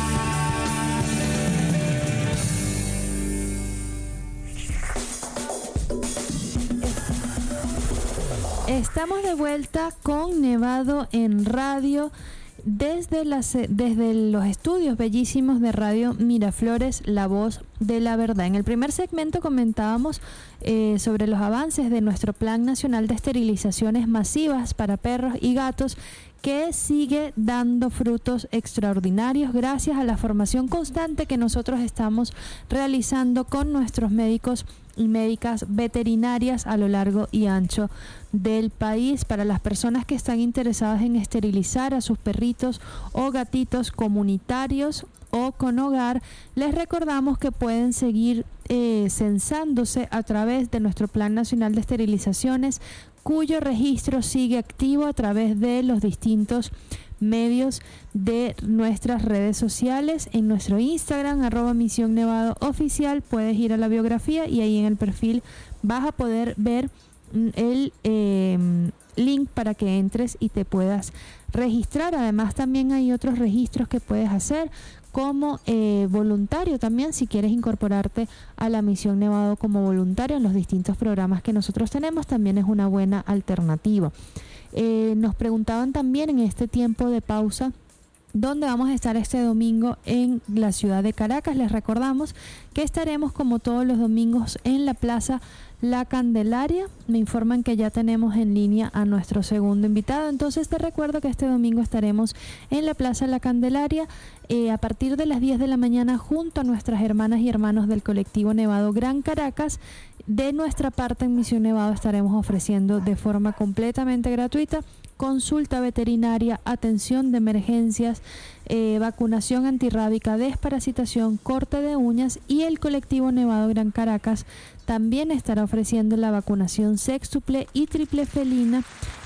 [SPEAKER 2] Estamos de vuelta con Nevado en Radio desde, las, desde los estudios bellísimos de Radio Miraflores, La Voz de la Verdad. En el primer segmento comentábamos eh, sobre los avances de nuestro Plan Nacional de Esterilizaciones Masivas para Perros y Gatos, que sigue dando frutos extraordinarios gracias a la formación constante que nosotros estamos realizando con nuestros médicos y médicas veterinarias a lo largo y ancho del país. Para las personas que están interesadas en esterilizar a sus perritos o gatitos comunitarios o con hogar, les recordamos que pueden seguir eh, censándose a través de nuestro Plan Nacional de Esterilizaciones, cuyo registro sigue activo a través de los distintos medios de nuestras redes sociales. En nuestro Instagram, arroba Misión Nevado Oficial, puedes ir a la biografía y ahí en el perfil vas a poder ver el eh, link para que entres y te puedas registrar. Además, también hay otros registros que puedes hacer como eh, voluntario también, si quieres incorporarte a la Misión Nevado como voluntario en los distintos programas que nosotros tenemos, también es una buena alternativa. Eh, nos preguntaban también en este tiempo de pausa dónde vamos a estar este domingo en la ciudad de Caracas. Les recordamos que estaremos como todos los domingos en la Plaza La Candelaria. Me informan que ya tenemos en línea a nuestro segundo invitado, entonces te recuerdo que este domingo estaremos en la Plaza La Candelaria eh, a partir de las diez de la mañana junto a nuestras hermanas y hermanos del colectivo Nevado Gran Caracas. De nuestra parte en Misión Nevado estaremos ofreciendo de forma completamente gratuita consulta veterinaria, atención de emergencias, eh, vacunación antirrábica, desparasitación, corte de uñas, y el colectivo Nevado Gran Caracas también estará ofreciendo la vacunación sextuple y triple felina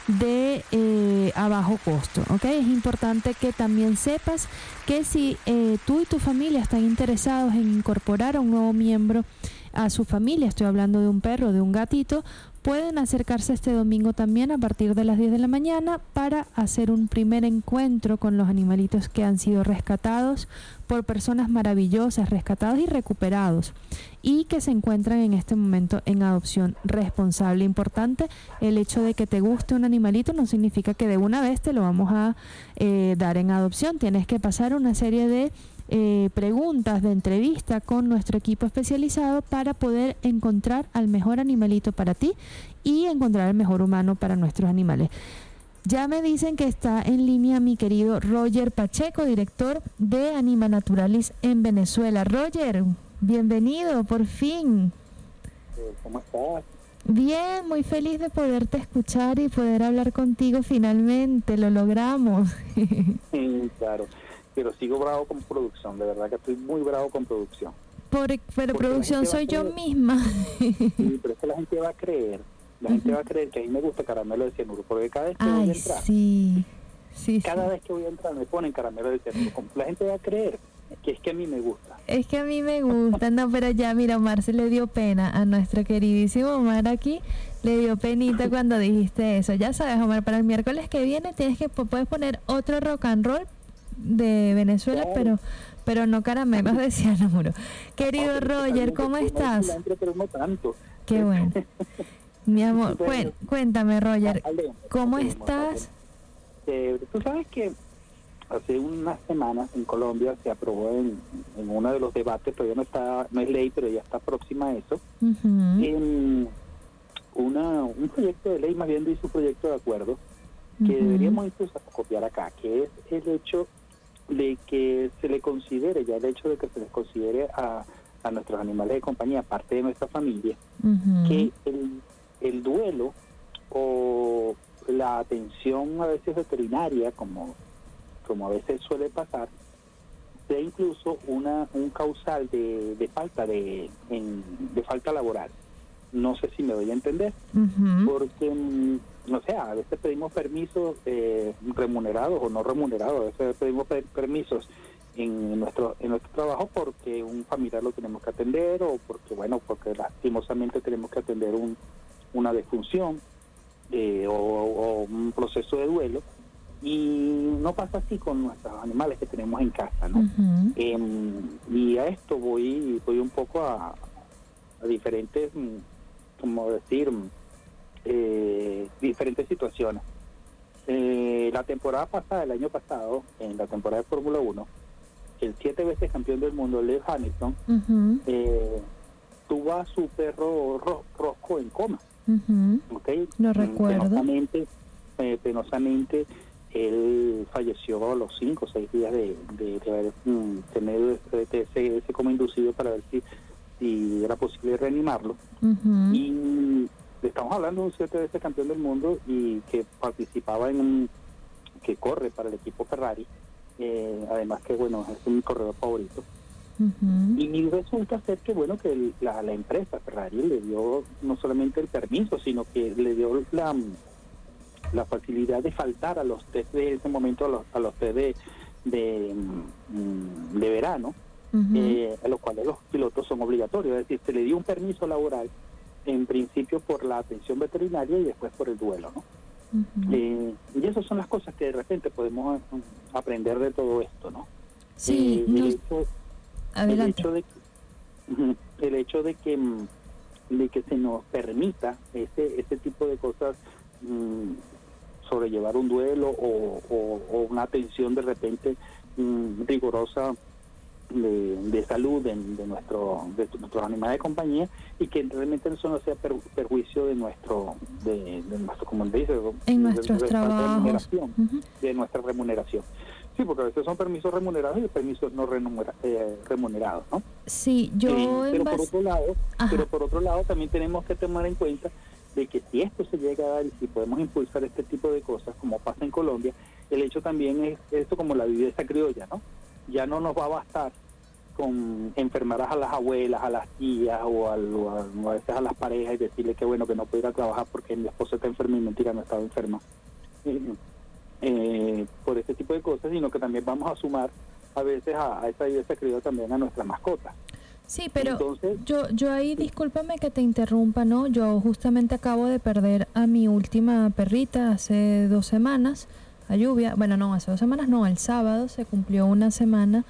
[SPEAKER 2] de eh, a bajo costo, ¿ok? Es importante que también sepas que si eh, tú y tu familia están interesados en incorporar a un nuevo miembro a su familia, estoy hablando de un perro, de un gatito, pueden acercarse este domingo también a partir de las diez de la mañana para hacer un primer encuentro con los animalitos que han sido rescatados por personas maravillosas, rescatados y recuperados, y que se encuentran en este momento en adopción responsable. Importante, el hecho de que te guste un animalito no significa que de una vez te lo vamos a eh, dar en adopción. Tienes que pasar una serie de Eh, preguntas de entrevista con nuestro equipo especializado para poder encontrar al mejor animalito para ti y encontrar el mejor humano para nuestros animales. Ya me dicen que está en línea mi querido Roger Pacheco, director de Anima Naturalis en Venezuela. Roger, bienvenido, por fin.
[SPEAKER 5] ¿Cómo estás?
[SPEAKER 2] Bien, muy feliz de poderte escuchar y poder hablar contigo finalmente, lo logramos.
[SPEAKER 5] Sí, claro. Pero sigo bravo con producción, de verdad que estoy muy bravo con producción.
[SPEAKER 2] Por, pero
[SPEAKER 5] Porque
[SPEAKER 2] producción soy yo misma.
[SPEAKER 5] Sí, pero es que la gente va a creer, la uh-huh. gente va a creer que a mí me gusta caramelo de cianuro, porque cada vez que
[SPEAKER 2] Ay,
[SPEAKER 5] voy a entrar,
[SPEAKER 2] sí, sí,
[SPEAKER 5] cada
[SPEAKER 2] sí.
[SPEAKER 5] vez que voy a entrar me ponen caramelo de cianuro. La gente va a creer que es que a mí me gusta.
[SPEAKER 2] Es que a mí me gusta, no, pero ya, mira, Omar se le dio pena a nuestro queridísimo Omar aquí, le dio penita cuando dijiste eso. Ya sabes, Omar, para el miércoles que viene tienes que puedes poner otro rock and roll de Venezuela, claro. pero pero no caramelos de cianuro. Querido no, Roger, ¿cómo estás?
[SPEAKER 5] Cilantro, pero no tanto.
[SPEAKER 2] Qué bueno. Mi amor, bueno, cuéntame, Roger, ¿cómo estás?
[SPEAKER 5] Eh, tú sabes que hace unas semanas en Colombia se aprobó en, en uno de los debates, todavía no está, no es ley, pero ya está próxima a eso, uh-huh. en una, un proyecto de ley, más bien dice un proyecto de acuerdo, que uh-huh. deberíamos incluso copiar acá, que es el hecho de que se le considere, ya el hecho de que se les considere a, a nuestros animales de compañía parte de nuestra familia, uh-huh. que el, el duelo o la atención a veces veterinaria, como, como a veces suele pasar, sea incluso una un causal de, de falta de, en, de falta laboral. No sé si me doy a entender, uh-huh. porque no sé, a veces pedimos permisos eh, remunerados o no remunerados, a veces pedimos per- permisos en nuestro en nuestro trabajo porque un familiar lo tenemos que atender o porque, bueno, porque lastimosamente tenemos que atender un, una defunción eh, o, o un proceso de duelo, y no pasa así con nuestros animales que tenemos en casa, ¿no? Uh-huh. Eh, y a esto voy, voy un poco a, a diferentes, como decir... Eh, diferentes situaciones. Eh, la temporada pasada, el año pasado, en la temporada de Fórmula uno, el siete veces campeón del mundo, Lewis Hamilton, uh-huh. eh, tuvo a su perro ro- Rosco en coma.
[SPEAKER 2] Uh-huh.
[SPEAKER 5] ¿Okay?
[SPEAKER 2] Lo recuerdo.
[SPEAKER 5] Penosamente, eh, penosamente, él falleció a los cinco o seis días de, de, de haber mm, tenido ese, ese, ese coma inducido para ver si, si era posible reanimarlo. Uh-huh. Y estamos hablando de un siete veces campeón del mundo y que participaba en un, que corre para el equipo Ferrari, eh, además que, bueno, es mi corredor favorito.
[SPEAKER 2] Uh-huh.
[SPEAKER 5] Y resulta ser que, bueno, que el, la, la empresa Ferrari le dio no solamente el permiso, sino que le dio la, la facilidad de faltar a los test de ese momento, a los, a los test de, de, de verano, uh-huh. eh, a los cuales los pilotos son obligatorios. Es decir, se le dio un permiso laboral, en principio por la atención veterinaria y después por el duelo, ¿no? Uh-huh. Eh, y esas son las cosas que de repente podemos uh, aprender de todo esto, ¿no?
[SPEAKER 2] Sí,
[SPEAKER 5] eh,
[SPEAKER 2] no...
[SPEAKER 5] el hecho, el hecho de que, el hecho de que de que se nos permita ese ese tipo de cosas, mmm, sobrellevar un duelo o, o, o una atención de repente mmm, rigurosa de, de salud de, de nuestro de nuestros animales de compañía, y que realmente eso no sea per, perjuicio de nuestro de, de nuestro como dice
[SPEAKER 2] en
[SPEAKER 5] de,
[SPEAKER 2] nuestros
[SPEAKER 5] de, de
[SPEAKER 2] trabajos
[SPEAKER 5] remuneración,
[SPEAKER 2] uh-huh.
[SPEAKER 5] de nuestra remuneración. Sí, porque a veces son permisos remunerados y permisos no remunera, eh, remunerados, ¿no?
[SPEAKER 2] Sí, yo
[SPEAKER 5] eh, pero
[SPEAKER 2] base...
[SPEAKER 5] por otro lado,
[SPEAKER 2] Ajá.
[SPEAKER 5] pero por otro lado también tenemos que tomar en cuenta de que si esto se llega a dar y si podemos impulsar este tipo de cosas, como pasa en Colombia, el hecho también es esto como la viveza criolla, ¿no? Ya no nos va a bastar con enfermar a las abuelas, a las tías o a, o a, o a veces a las parejas y decirle que bueno, que no puede ir a trabajar porque mi esposa está enferma y mentira, no estaba enferma. Eh, eh, por este tipo de cosas, sino que también vamos a sumar a veces a, a esa viveza criolla también a nuestras mascotas.
[SPEAKER 2] Sí, pero
[SPEAKER 5] Entonces,
[SPEAKER 2] yo yo ahí, discúlpame que te interrumpa, ¿no? Yo justamente acabo de perder a mi última perrita hace dos semanas, a Lluvia. Bueno, no, hace dos semanas no, el sábado se cumplió una semana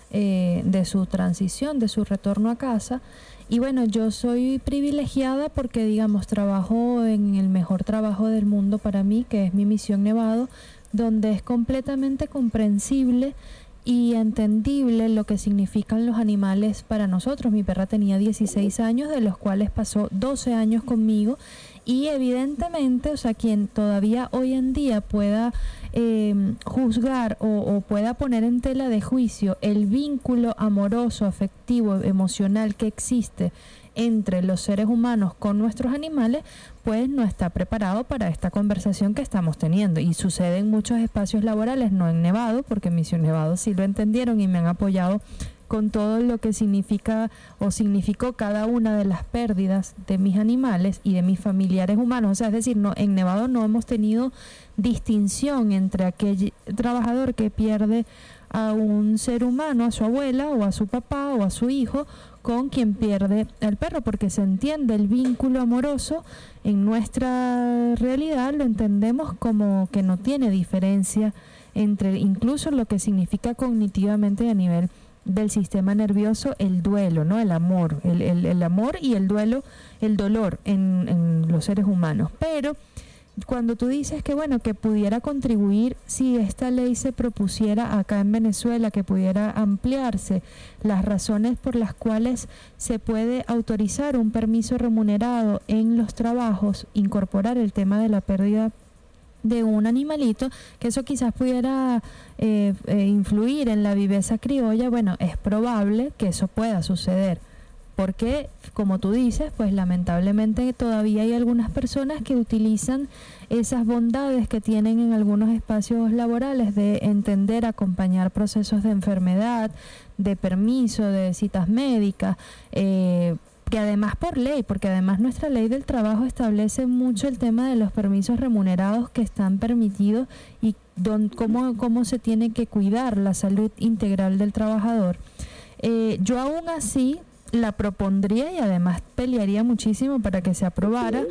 [SPEAKER 2] eh, de su transición, de su retorno a casa. Y bueno, yo soy privilegiada porque, digamos, trabajo en el mejor trabajo del mundo para mí, que es mi Misión Nevado, donde es completamente comprensible y entendible lo que significan los animales para nosotros. Mi perra tenía dieciséis años, de los cuales pasó doce años conmigo, y evidentemente, o sea, quien todavía hoy en día pueda eh, juzgar o, o pueda poner en tela de juicio el vínculo amoroso, afectivo, emocional que existe entre los seres humanos con nuestros animales, pues no está preparado para esta conversación que estamos teniendo. Y sucede en muchos espacios laborales, no en Nevado, porque en Misión Nevado sí lo entendieron y me han apoyado con todo lo que significa o significó cada una de las pérdidas de mis animales y de mis familiares humanos. O sea, es decir, no, en Nevado no hemos tenido distinción entre aquel trabajador que pierde a un ser humano, a su abuela o a su papá o a su hijo, con quien pierde al perro, porque se entiende el vínculo amoroso. En nuestra realidad lo entendemos como que no tiene diferencia entre incluso lo que significa cognitivamente a nivel del sistema nervioso el duelo, ¿no? El amor, el, el, el amor y el duelo, el dolor en, en los seres humanos. Pero cuando tú dices que bueno, que pudiera contribuir, si esta ley se propusiera acá en Venezuela, que pudiera ampliarse las razones por las cuales se puede autorizar un permiso remunerado en los trabajos, incorporar el tema de la pérdida de un animalito, que eso quizás pudiera eh, eh, influir en la viveza criolla, bueno, es probable que eso pueda suceder. Porque, como tú dices, pues lamentablemente todavía hay algunas personas que utilizan esas bondades que tienen en algunos espacios laborales de entender, acompañar procesos de enfermedad, de permiso, de citas médicas, eh, que además por ley, porque además nuestra ley del trabajo establece mucho el tema de los permisos remunerados que están permitidos y don, cómo, cómo se tiene que cuidar la salud integral del trabajador. Eh, yo aún así la propondría y además pelearía muchísimo para que se aprobara.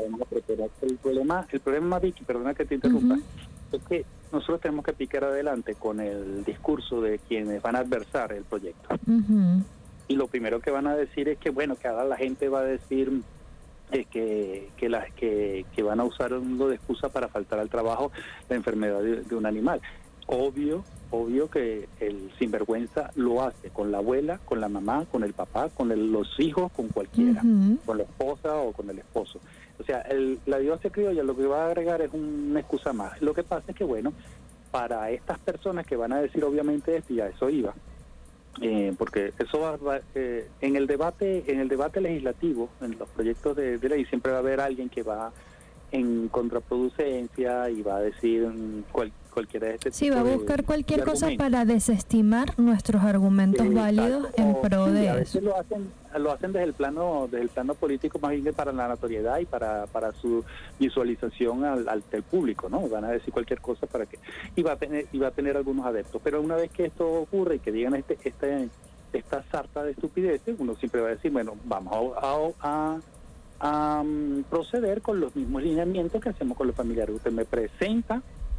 [SPEAKER 5] El problema, el problema, Vicky, perdona que te interrumpa,
[SPEAKER 2] Uh-huh.
[SPEAKER 5] es que nosotros tenemos que picar adelante con el discurso de quienes van a adversar el proyecto.
[SPEAKER 2] Uh-huh.
[SPEAKER 5] Y lo primero que van a decir es que, bueno, que ahora la gente va a decir eh, que que, las que que van a usar uno de excusa para faltar al trabajo la enfermedad de, de un animal. Obvio, obvio que el sinvergüenza lo hace con la abuela, con la mamá, con el papá, con el, los hijos, con cualquiera,
[SPEAKER 2] Uh-huh.
[SPEAKER 5] con la esposa o con el esposo. O sea, el, la diosa criolla lo que va a agregar es una excusa más. Lo que pasa es que, bueno, para estas personas que van a decir obviamente esto, y a eso iba, eh, porque eso va, va eh, en el debate en el debate legislativo, en los proyectos de, de ley, siempre va a haber alguien que va en contraproducencia y va a decir cual, cualquiera de este
[SPEAKER 2] Sí,
[SPEAKER 5] tipo
[SPEAKER 2] va a
[SPEAKER 5] de-
[SPEAKER 2] buscar cualquier
[SPEAKER 5] de
[SPEAKER 2] cosa
[SPEAKER 5] argumentos.
[SPEAKER 2] para desestimar nuestros argumentos
[SPEAKER 5] Exacto.
[SPEAKER 2] válidos en
[SPEAKER 5] O,
[SPEAKER 2] pro
[SPEAKER 5] sí,
[SPEAKER 2] de
[SPEAKER 5] a
[SPEAKER 2] eso.
[SPEAKER 5] veces lo hacen lo hacen desde el plano desde el plano político, más bien que para la notoriedad y para para su visualización al, al del público, ¿no? Van a decir cualquier cosa para que y va a tener y va a tener algunos adeptos, pero una vez que esto ocurre y que digan este este esta sarta de estupideces, uno siempre va a decir, bueno, vamos a, a, a, a um, proceder con los mismos lineamientos que hacemos con los familiares. Usted me presenta,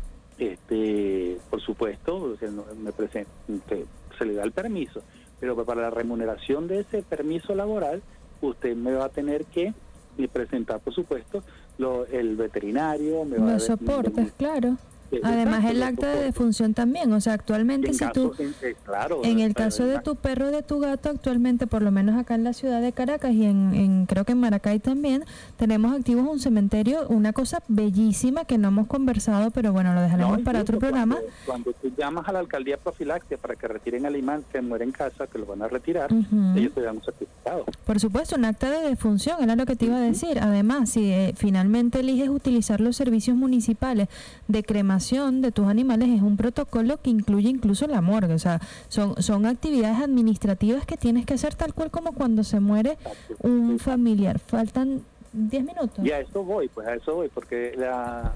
[SPEAKER 5] este, por supuesto, o sea, no, me presenta, usted, se le da el permiso, pero para la remuneración de ese permiso laboral, usted me va a tener que presentar, por supuesto, lo, el veterinario, me va
[SPEAKER 2] Los
[SPEAKER 5] a
[SPEAKER 2] soportes, claro.
[SPEAKER 5] Eh,
[SPEAKER 2] Además,
[SPEAKER 5] exacto,
[SPEAKER 2] el
[SPEAKER 5] los
[SPEAKER 2] acta de
[SPEAKER 5] soportes.
[SPEAKER 2] defunción también. O sea, actualmente
[SPEAKER 5] En
[SPEAKER 2] si
[SPEAKER 5] caso-
[SPEAKER 2] tú...
[SPEAKER 5] en, eh, claro,
[SPEAKER 2] En el
[SPEAKER 5] eh,
[SPEAKER 2] caso de
[SPEAKER 5] eh,
[SPEAKER 2] tu perro o de tu gato, actualmente, por lo menos acá en la ciudad de Caracas y en, en creo que en Maracay también, tenemos activos un cementerio, una cosa bellísima que no hemos conversado, pero bueno, lo dejaremos
[SPEAKER 5] no,
[SPEAKER 2] para otro
[SPEAKER 5] incluso
[SPEAKER 2] programa.
[SPEAKER 5] Cuando, cuando tú llamas a la alcaldía profilaxia para que retiren al imán que muere en casa, que lo van a retirar,
[SPEAKER 2] Ujú.
[SPEAKER 5] ellos te dan un certificado.
[SPEAKER 2] Por supuesto, un acta de defunción, era lo que te iba a decir. Además, si eh, finalmente eliges utilizar los servicios municipales de cremación de tus animales, es un protocolo que incluye incluso la morgue. O sea, son, son actividades administrativas que tienes que hacer tal cual como cuando se muere
[SPEAKER 5] Exacto.
[SPEAKER 2] un familiar. Faltan diez minutos.
[SPEAKER 5] Y a eso voy, pues a eso voy, porque la,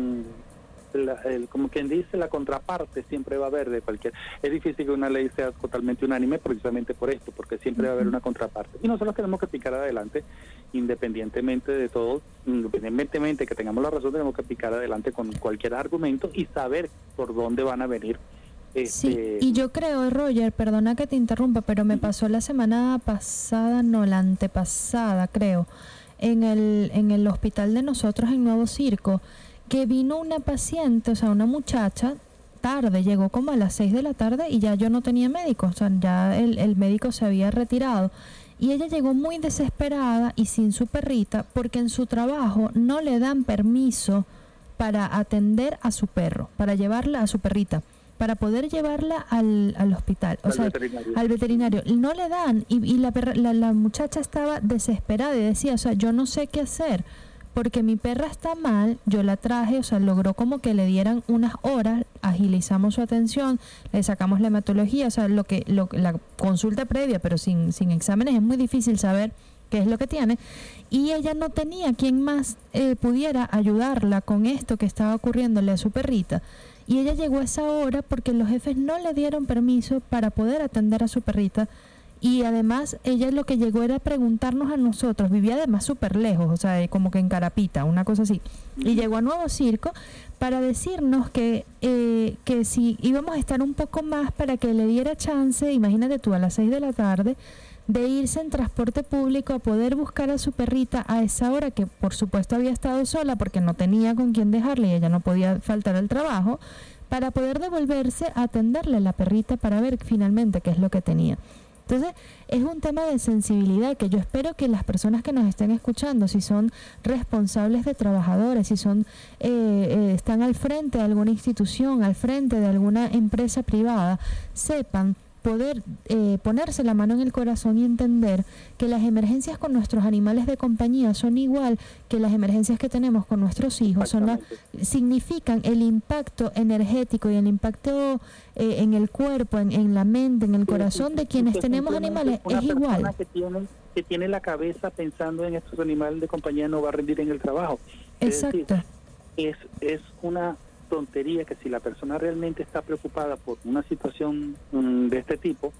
[SPEAKER 5] mm, la- el, como quien dice, la contraparte siempre va a haber de cualquier... Es difícil que una ley sea totalmente unánime precisamente por esto, porque siempre va a haber una contraparte. Y nosotros tenemos que picar adelante, independientemente de todo, independientemente que tengamos la razón, tenemos que picar adelante con cualquier argumento y saber por dónde van a venir.
[SPEAKER 2] Sí,
[SPEAKER 5] Este,
[SPEAKER 2] y yo creo, Roger, perdona que te interrumpa, pero me pasó la semana pasada, no, la antepasada, creo, en el, en el hospital de nosotros en Nuevo Circo, que vino una paciente, o sea, una muchacha, tarde, llegó como a las seis de la tarde y ya yo no tenía médico, o sea, ya el, el médico se había retirado. Y ella llegó muy desesperada y sin su perrita porque en su trabajo no le dan permiso para atender a su perro, para llevarla a su perrita, para poder llevarla al, al hospital, o
[SPEAKER 5] Al
[SPEAKER 2] sea,
[SPEAKER 5] veterinario.
[SPEAKER 2] al veterinario. No le dan y, y la, perra- la, la muchacha estaba desesperada y decía, o sea, yo no sé qué hacer porque mi perra está mal, yo la traje, o sea, logró como que le dieran unas horas, agilizamos su atención, le sacamos la hematología, o sea, lo que lo, la consulta previa, pero sin, sin exámenes es muy difícil saber qué es lo que tiene, y ella no tenía quien más eh, pudiera ayudarla con esto que estaba ocurriéndole a su perrita, y ella llegó a esa hora porque los jefes no le dieron permiso para poder atender a su perrita. Y además ella lo que llegó era preguntarnos a nosotros, vivía además súper lejos, o sea, como que en Carapita, una cosa así, y llegó a Nuevo Circo para decirnos que, eh, que si íbamos a estar un poco más para que le diera chance, imagínate tú, a las seis de la tarde, de irse en transporte público a poder buscar a su perrita a esa hora, que por supuesto había estado sola porque no tenía con quién dejarle y ella no podía faltar al trabajo, para poder devolverse a atenderle a la perrita para ver finalmente qué es lo que tenía. Entonces, es un tema de sensibilidad que yo espero que las personas que nos estén escuchando, si son responsables de trabajadores, si son eh, eh, están al frente de alguna institución, al frente de alguna empresa privada, sepan poder eh, ponerse la mano en el corazón y entender que las emergencias con nuestros animales de compañía son igual que las emergencias que tenemos con nuestros hijos, son la, significan el impacto energético y el impacto eh, en el cuerpo, en, en la mente, en el corazón de quienes
[SPEAKER 5] que
[SPEAKER 2] tenemos
[SPEAKER 5] simplemente
[SPEAKER 2] animales,
[SPEAKER 5] una
[SPEAKER 2] es
[SPEAKER 5] persona
[SPEAKER 2] igual.
[SPEAKER 5] que tiene, que tiene la cabeza pensando en estos animales de compañía no va a rendir en el trabajo. Es decir,
[SPEAKER 2] Exacto.
[SPEAKER 5] es, es una tontería que si la persona realmente está preocupada por una situación um, de este tipo,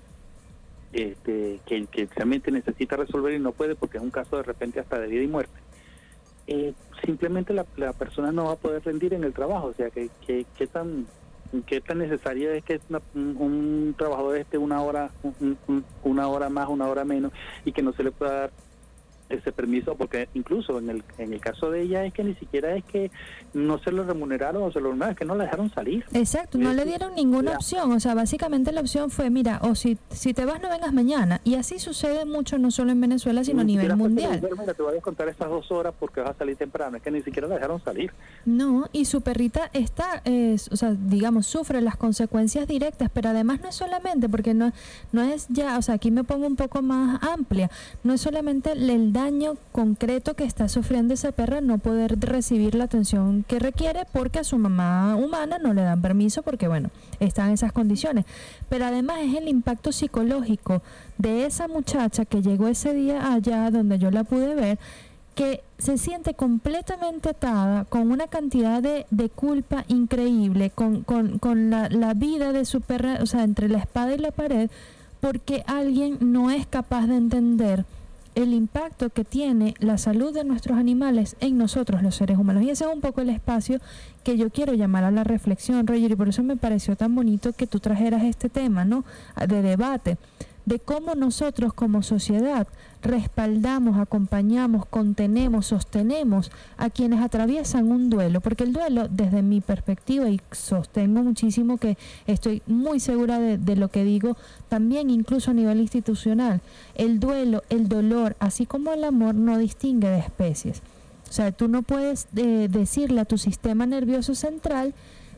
[SPEAKER 5] este, que, que realmente necesita resolver y no puede porque es un caso de repente hasta de vida y muerte, eh, simplemente la, la persona no va a poder rendir en el trabajo. O sea, que, que, que tan qué tan necesaria es que una, un, un trabajador esté una hora un, un, una hora más, una hora menos y que no se le pueda dar ese permiso, porque incluso en el en el caso de ella es que ni siquiera es que no se lo remuneraron o se lo remuneraron, es que no la dejaron salir.
[SPEAKER 2] Exacto, no
[SPEAKER 5] Es
[SPEAKER 2] le
[SPEAKER 5] decir,
[SPEAKER 2] dieron ninguna
[SPEAKER 5] la-
[SPEAKER 2] opción, o sea, básicamente la opción fue, mira, o si si te vas no vengas mañana, y así sucede mucho no solo en Venezuela, sino a
[SPEAKER 5] Ni
[SPEAKER 2] nivel
[SPEAKER 5] siquiera fue que le
[SPEAKER 2] mundial.
[SPEAKER 5] dijeron, mira, te voy a descontar estas dos horas porque vas a salir temprano, es que ni siquiera la dejaron salir.
[SPEAKER 2] No, y su perrita está, eh, o sea, digamos, sufre las consecuencias directas, pero además no es solamente, porque no, no es ya, o sea, aquí me pongo un poco más amplia, no es solamente el daño concreto que está sufriendo esa perra no poder recibir la atención que requiere porque a su mamá humana no le dan permiso porque, bueno, está en esas condiciones. Pero además es el impacto psicológico de esa muchacha que llegó ese día allá donde yo la pude ver, que se siente completamente atada con una cantidad de, de culpa increíble, con, con, con la, la vida de su perra, o sea, entre la espada y la pared, porque alguien no es capaz de entender el impacto que tiene la salud de nuestros animales en nosotros los seres humanos. Y ese es un poco el espacio que yo quiero llamar a la reflexión, Roger, y por eso me pareció tan bonito que tú trajeras este tema, ¿no?, de debate, de cómo nosotros como sociedad respaldamos, acompañamos, contenemos, sostenemos a quienes atraviesan un duelo, porque el duelo, desde mi perspectiva, y sostengo muchísimo que estoy muy segura de, de lo que digo, también incluso a nivel institucional, el duelo, el dolor, así como el amor, no distingue de especies. O sea, tú no puedes eh, decirle a tu sistema nervioso central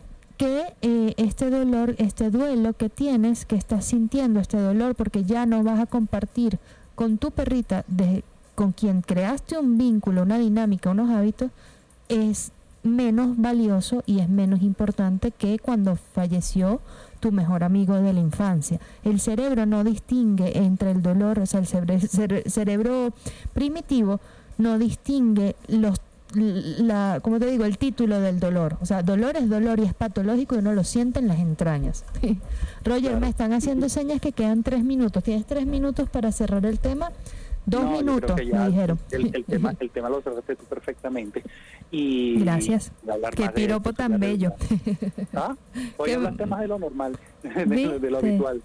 [SPEAKER 2] que eh, este dolor, este duelo que tienes, que estás sintiendo, este dolor, porque ya no vas a compartir con tu perrita, de, con quien creaste un vínculo, una dinámica, unos hábitos, es menos valioso y es menos importante que cuando falleció tu mejor amigo de la infancia. El cerebro no distingue entre el dolor, o sea, el cerebro, cere, cerebro primitivo no distingue los La, como te digo, el título del dolor. O sea, dolor es dolor y es patológico y uno lo siente en las entrañas. Roger, claro. Me están haciendo señas que quedan tres minutos. ¿Tienes tres minutos para cerrar el tema? Dos no, minutos, me dijeron.
[SPEAKER 5] El, el, tema, el tema lo cerraste tú perfectamente. Y
[SPEAKER 2] gracias. Qué piropo esto, tan bello.
[SPEAKER 5] ¿Ah? Hoy hablaste más de lo normal, de, de lo habitual.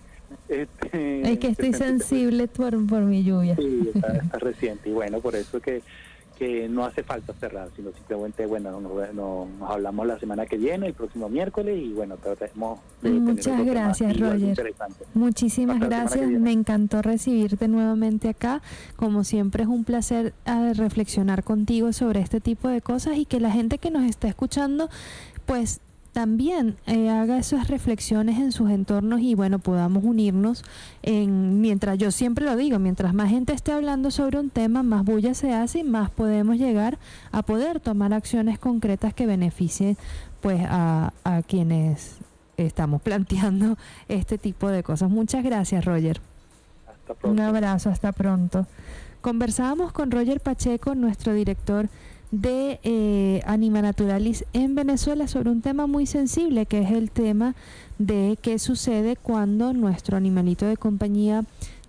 [SPEAKER 5] Este,
[SPEAKER 2] es que estoy sensible por, por mi lluvia.
[SPEAKER 5] Sí, está, está reciente. Y bueno, por eso que que no hace falta cerrar, sino simplemente, bueno, nos, nos, nos hablamos la semana que viene, el próximo miércoles, y bueno, tratemos de
[SPEAKER 2] Muchas gracias, Roger. Muchísimas Hasta gracias, me encantó recibirte nuevamente acá. Como siempre es un placer uh, reflexionar contigo sobre este tipo de cosas y que la gente que nos está escuchando, pues también eh, haga esas reflexiones en sus entornos y bueno, podamos unirnos en, mientras yo siempre lo digo, mientras más gente esté hablando sobre un tema, más bulla se hace y más podemos llegar a poder tomar acciones concretas que beneficien pues a, a quienes estamos planteando este tipo de cosas. Muchas gracias, Roger.
[SPEAKER 5] Hasta pronto.
[SPEAKER 2] Un abrazo, hasta pronto. Conversábamos con Roger Pacheco, nuestro director de eh, Anima Naturalis en Venezuela, sobre un tema muy sensible, que es el tema de qué sucede cuando nuestro animalito de compañía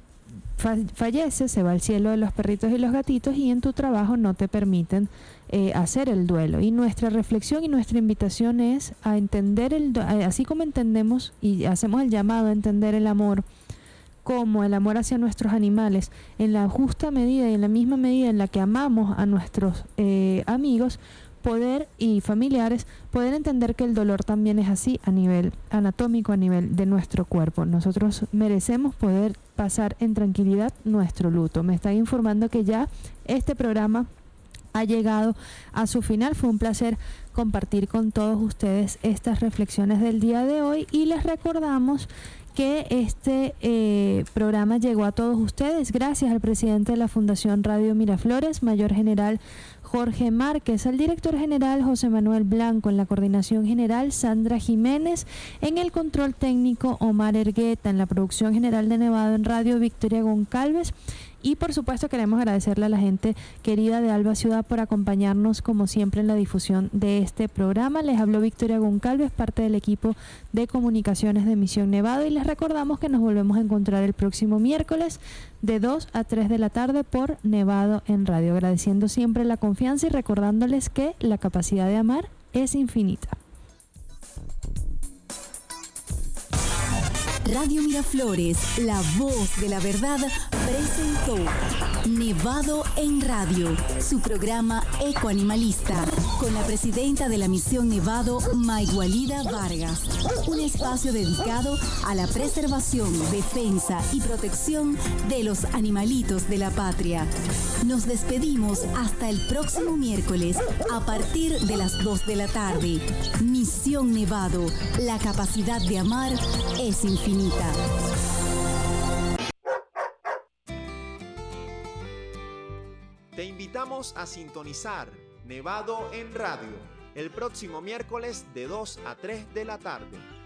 [SPEAKER 2] fa- fallece, se va al cielo de los perritos y los gatitos y en tu trabajo no te permiten eh, hacer el duelo. Y nuestra reflexión y nuestra invitación es a entender, el do- así como entendemos y hacemos el llamado a entender el amor como el amor hacia nuestros animales, en la justa medida y en la misma medida en la que amamos a nuestros eh, amigos, poder y familiares, poder entender que el dolor también es así a nivel anatómico, a nivel de nuestro cuerpo. Nosotros merecemos poder pasar en tranquilidad nuestro luto. Me están informando que ya este programa ha llegado a su final. Fue un placer compartir con todos ustedes estas reflexiones del día de hoy y les recordamos que este eh, programa llegó a todos ustedes gracias al presidente de la Fundación Radio Miraflores, Mayor General Jorge Márquez, al director general José Manuel Blanco, en la coordinación general Sandra Jiménez, en el control técnico Omar Ergueta, en la producción general de Nevado en Radio Victoria Goncalves. Y por supuesto queremos agradecerle a la gente querida de Alba Ciudad por acompañarnos como siempre en la difusión de este programa. Les habló Victoria Goncalves, parte del equipo de comunicaciones de Misión Nevado, y les recordamos que nos volvemos a encontrar el próximo miércoles de dos a tres de la tarde por Nevado en Radio, agradeciendo siempre la confianza y recordándoles que la capacidad de amar es infinita.
[SPEAKER 6] Radio Miraflores, la voz de la verdad, presentó Nevado en Radio, su programa ecoanimalista, con la presidenta de la Misión Nevado, Maigualida Vargas. Un espacio dedicado a la preservación, defensa y protección de los animalitos de la patria. Nos despedimos hasta el próximo miércoles a partir de las dos de la tarde. Misión Nevado, la capacidad de amar es infinita.
[SPEAKER 1] invitamos a sintonizar Nevado en Radio el próximo miércoles de dos a tres de la tarde.